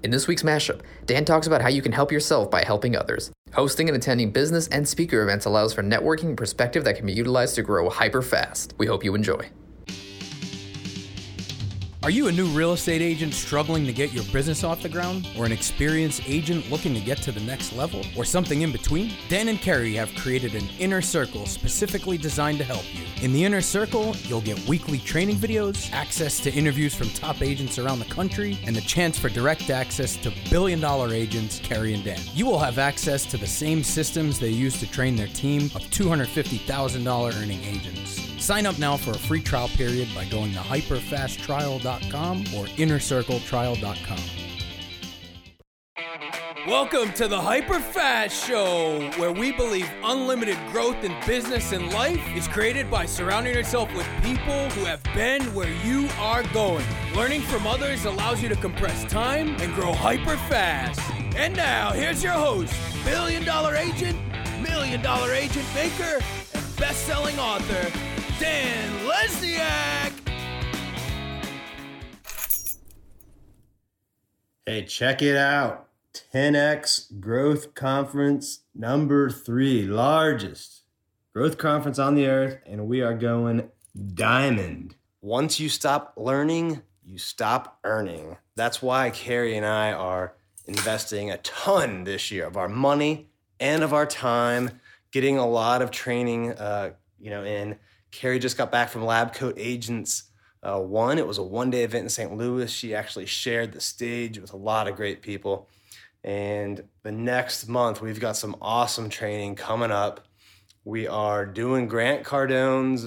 In this week's mashup, Dan talks about how you can help yourself by helping others. Hosting and attending business and speaker events allows for networking and perspective that can be utilized to grow hyper fast. We hope you enjoy. Are you a new real estate agent struggling to get your business off the ground? Or an experienced agent looking to get to the next level? Or something in between? Dan and Kerry have created an inner circle specifically designed to help you. In the inner circle, you'll get weekly training videos, access to interviews from top agents around the country, and the chance for direct access to billion-dollar agents, Kerry and Dan. You will have access to the same systems they use to train their team of $250,000 earning agents. Sign up now for a free trial period by going to hyperfasttrial.com or innercircletrial.com. Welcome to the Hyperfast Show, where we believe unlimited growth in business and life is created by surrounding yourself with people who have been where you are going. Learning from others allows you to compress time and grow hyper fast. And now, here's your host, billion-dollar agent, million-dollar agent maker, and best-selling author, Dan Lesniak. Hey, check it out. 10X Growth Conference number 3, largest growth conference on the earth, and we are going diamond. Once you stop learning, you stop earning. That's why Kerry and I are investing a ton this year of our money and of our time, getting a lot of training, in. Kerry just got back from Lab Coat Agents 1. It was a one-day event in St. Louis. She actually shared the stage with a lot of great people. And the next month, we've got some awesome training coming up. We are doing Grant Cardone's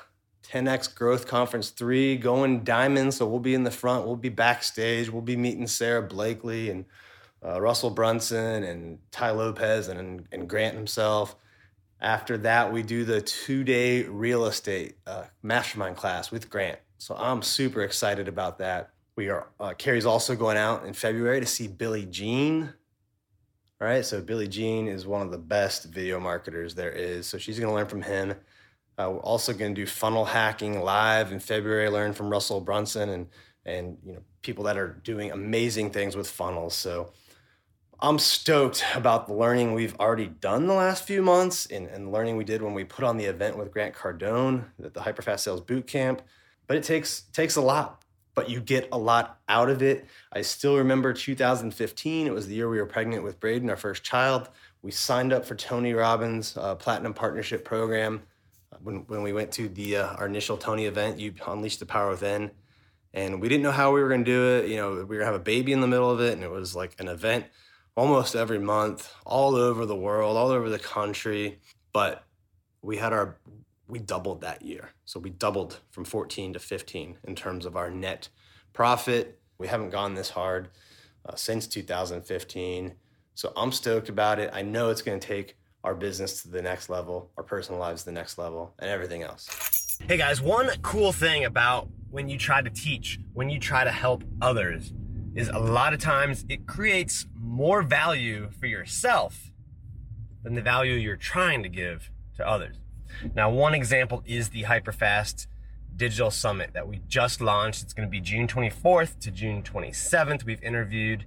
10X Growth Conference 3, going diamond. So we'll be in the front. We'll be backstage. We'll be meeting Sarah Blakely and Russell Brunson and Ty Lopez and Grant himself. After that, we do the 2-day real estate mastermind class with Grant. So I'm super excited about that. We are Kerry's also going out in February to see Billy Jean. All right, so Billy Jean is one of the best video marketers there is. So she's going to learn from him. We're also going to do funnel hacking live in February, learn from Russell Brunson and people that are doing amazing things with funnels. So I'm stoked about the learning we've already done the last few months and learning we did when we put on the event with Grant Cardone at the Hyperfast Sales Bootcamp. But it takes a lot, but you get a lot out of it. I still remember 2015. It was the year we were pregnant with Braden, our first child. We signed up for Tony Robbins' Platinum Partnership Program. When we went to our initial Tony event, You Unleash the Power Within. And we didn't know how we were going to do it. We were going to have a baby in the middle of it, and it was like an event almost every month, all over the world, all over the country. But we doubled that year. So we doubled from 14 to 15 in terms of our net profit. We haven't gone this hard since 2015. So I'm stoked about it. I know it's going to take our business to the next level, our personal lives to the next level, and everything else. Hey guys, one cool thing about when you try to teach, when you try to help others, is a lot of times it creates more value for yourself than the value you're trying to give to others. Now, one example is the Hyperfast Digital Summit that we just launched. It's going to be June 24th to June 27th. We've interviewed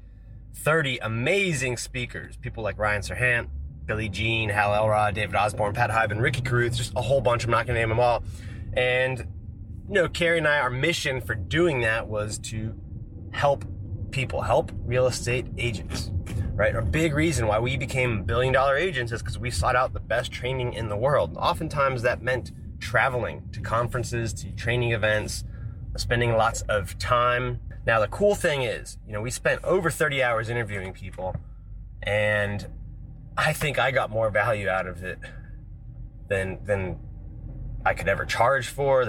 30 amazing speakers, people like Ryan Serhant, Billy Jean, Hal Elrod, David Osborne, Pat Hybe, and Ricky Caruth, just a whole bunch. I'm not going to name them all. And, Kerry and I, our mission for doing that was to help people, help real estate agents, right? A big reason why we became billion-dollar agents is because we sought out the best training in the world. Oftentimes that meant traveling to conferences, to training events, spending lots of time. Now, the cool thing is, we spent over 30 hours interviewing people, and I think I got more value out of it than I could ever charge for,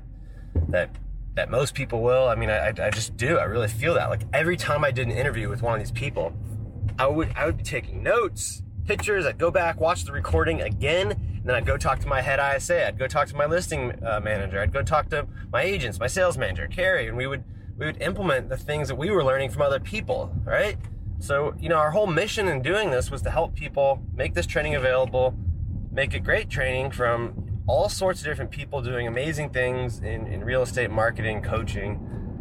that most people will. I mean, I just do. I really feel that. Like every time I did an interview with one of these people, I would be taking notes, pictures. I'd go back, watch the recording again, and then I'd go talk to my head ISA. I'd go talk to my listing manager. I'd go talk to my agents, my sales manager, Kerry, and we would implement the things that we were learning from other people, right? So, our whole mission in doing this was to help people make this training available, make it great training from all sorts of different people doing amazing things in real estate marketing, coaching,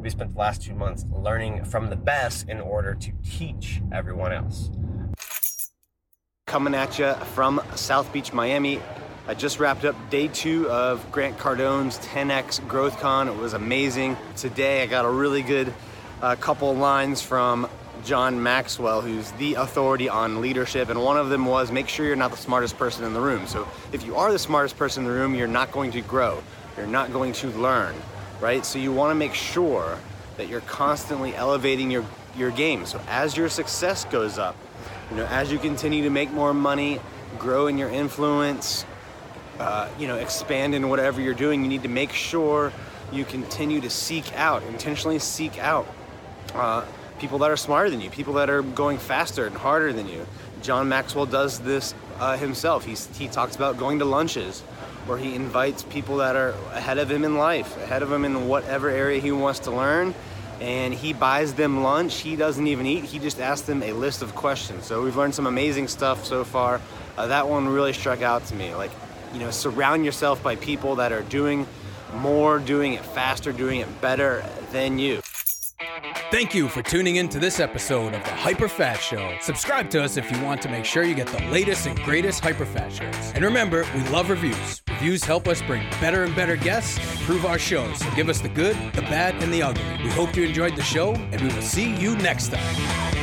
we spent the last 2 months learning from the best in order to teach everyone else. Coming at you from South Beach, Miami. I just wrapped up day 2 of Grant Cardone's 10X GrowthCon. It was amazing. Today I got a really good couple lines from John Maxwell, who's the authority on leadership, and one of them was, make sure you're not the smartest person in the room. So if you are the smartest person in the room, you're not going to grow. You're not going to learn, right? So you want to make sure that you're constantly elevating your game. So as your success goes up, as you continue to make more money, grow in your influence, expand in whatever you're doing, you need to make sure you continue to intentionally seek out people that are smarter than you, people that are going faster and harder than you. John Maxwell does this himself. He talks about going to lunches where he invites people that are ahead of him in life, ahead of him in whatever area he wants to learn, and he buys them lunch. He doesn't even eat. He just asks them a list of questions. So we've learned some amazing stuff so far. That one really struck out to me. Surround yourself by people that are doing more, doing it faster, doing it better than you. Thank you for tuning in to this episode of the Hyperfast Show. Subscribe to us if you want to make sure you get the latest and greatest Hyperfast shows. And remember, we love reviews. Reviews help us bring better and better guests and improve our shows. So give us the good, the bad, and the ugly. We hope you enjoyed the show, and we will see you next time.